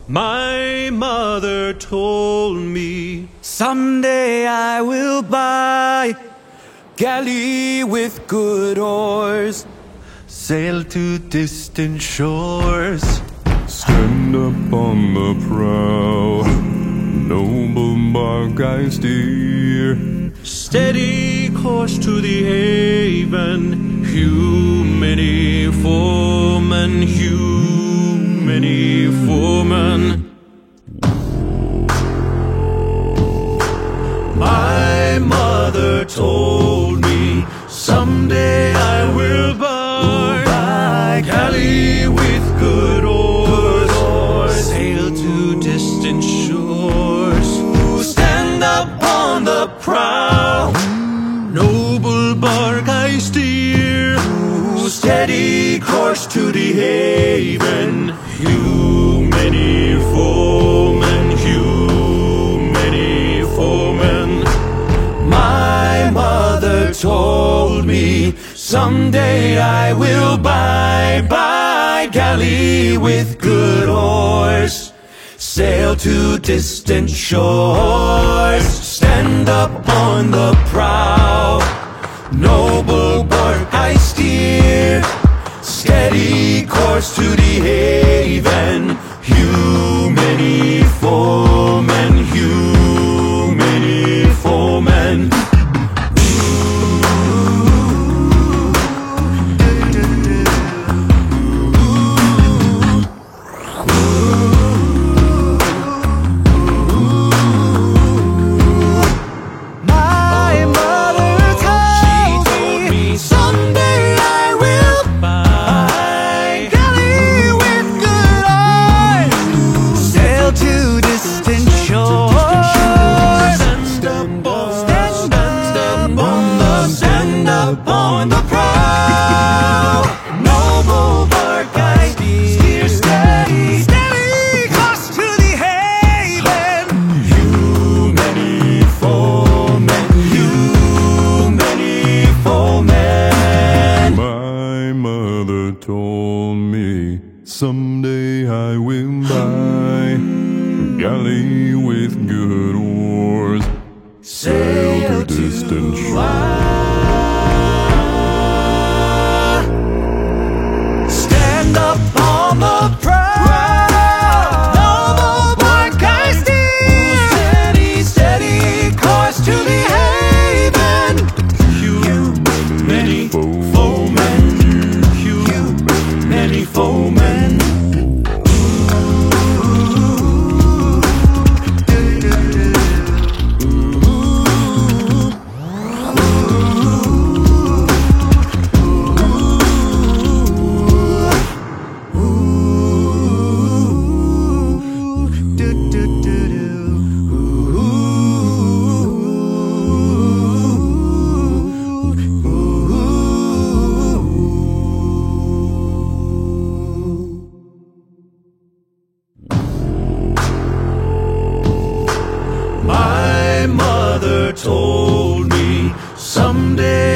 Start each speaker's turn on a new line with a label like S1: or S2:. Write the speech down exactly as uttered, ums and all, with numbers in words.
S1: My mother told me
S2: someday I will buy galley with good oars,
S1: sail to distant shores,
S3: stand up on the prow, noble bark I steer,
S1: steady course to the haven, hew many foemen, hew many foemen. My mother told me someday I will buy,
S2: buy
S1: galley with good oars, sail to distant shores, stand up on the prow, noble bark I steer, steady course to the haven, hew many foemen, hew many foemen. My mother told me someday I will buy, buy galley with good oars, sail to distant shores, stand up on the prow, noble bark I steer, steady course to the haven, hew many foemen, hew many foemen. On the prow, noble bark I steer, steady, steady course to the haven, hew many foemen, hew many foemen.
S3: My mother told me someday I will buy galley with good oars, sail to distant shores.
S2: Up on the prow, noble bark I steer, steady, steady course to the haven,
S1: hew many foemen, hew many foemen. My mother told me someday